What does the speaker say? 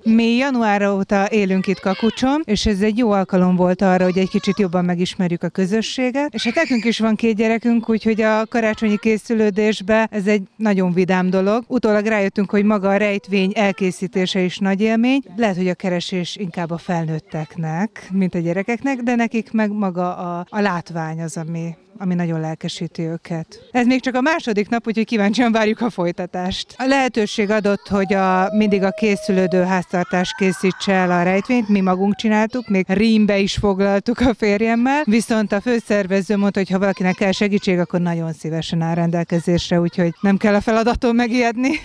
Mi január óta élünk itt Kakucson, és ez egy jó alkalom volt arra, hogy egy kicsit jobban megismerjük a közösséget. És hát nekünk is van 2 gyerekünk, úgyhogy a karácsonyi készülődésbe ez egy nagyon vidám dolog. Utólag rájöttünk, hogy maga a rejtvény elkészítése is nagy élmény. Lehet, hogy a keresés inkább a felnőtteknek, mint a gyerekeknek, de nekik meg maga a látvány az, ami nagyon lelkesíti őket. Ez még csak a második nap, úgyhogy kíváncsian várjuk a folytatást. A lehetőség adott, hogy mindig a készülődő háztartás készítse el a rejtvényt, mi magunk csináltuk, még rímbe is foglaltuk a férjemmel, viszont a főszervező mondta, hogy ha valakinek kell segítség, akkor nagyon szívesen áll rendelkezésre, úgyhogy nem kell a feladaton megijedni.